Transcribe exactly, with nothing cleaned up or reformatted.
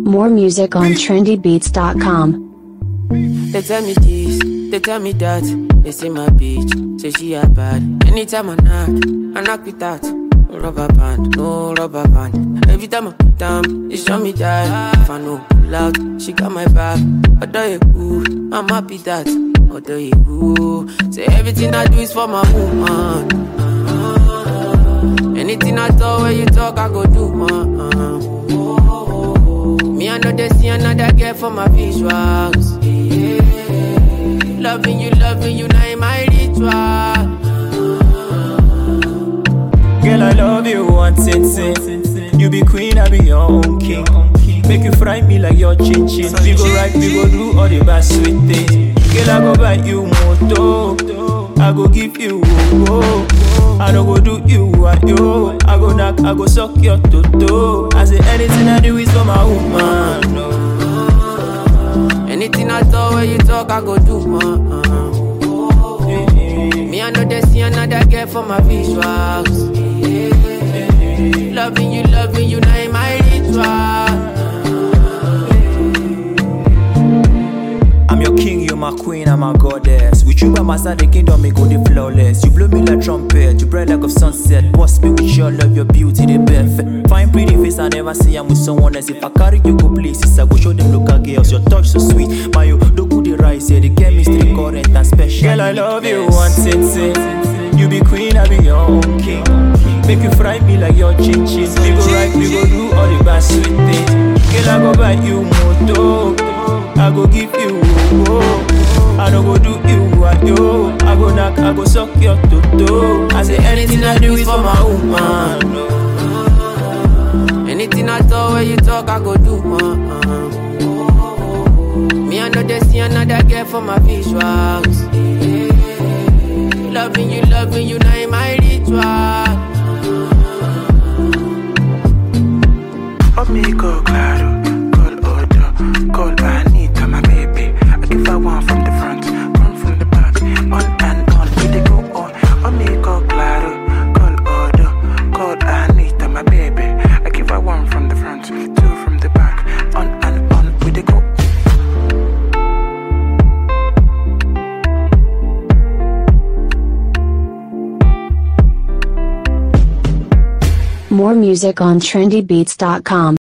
More music on trendy beats dot com. They tell me this, they tell me that. They say my bitch, say she a bad. Anytime I knock, I knock with that. No rubber band, no rubber band. Every time I put down, they show me that. If I know pull out, she got my back. Although you cool, I'm happy that. Although you cool, say everything I do is for my woman. Anything I talk, when you talk, I go do, man. Me, I know they see another girl for my visuals. Yeah. Loving you, loving you, now in my ritual. Girl, I love you, one sensei. You be queen, I be your own king. Make you fry me like your chin chin. We go right, we go do all the bad sweet things. Girl, I go buy you moto. I go give you oh. I don't go do you what yo. I go knock, I go suck your toto. I say anything I do is for my woman. No. Anything I talk, when you talk, I go do, man. Me, I know they see another girl for my visuals. Yeah. Loving you, loving you, now in my ritual. I'm your king, you're my queen, I'm my goddess. With you by my side, the kingdom may go the flawless. You blow me like trumpet, you bright like a sunset. Boss me with your love, your beauty, the best. Fine pretty face, I never see I'm with someone else. If I carry you go places, I go show them local girls. Your touch so sweet, my you do good the rise, yeah, the chemistry current and special. Girl, I love you, one sensei. You be queen, I be your own king. Make you fry me like your chin chin. We go right, we go do all the bad sweet things. Girl, I go buy you moto. I go give you oh. I don't go do you what yo. I go knock, I go suck your toto. I say anything I do is for my woman. No. Anything I talk, when you talk, I go do, man. Me, I know they see another girl for my visuals. Yeah. Loving you, loving you, now in my ritual. Amigo, claro, call Odo, call Anita, my baby. I give her one from the front, one from the back, on and on, we they go on. Amigo, claro, call Odo, call Anita, my baby. I give her one from the front, two from the back, on and on, we they go. More music on trendy beats dot com.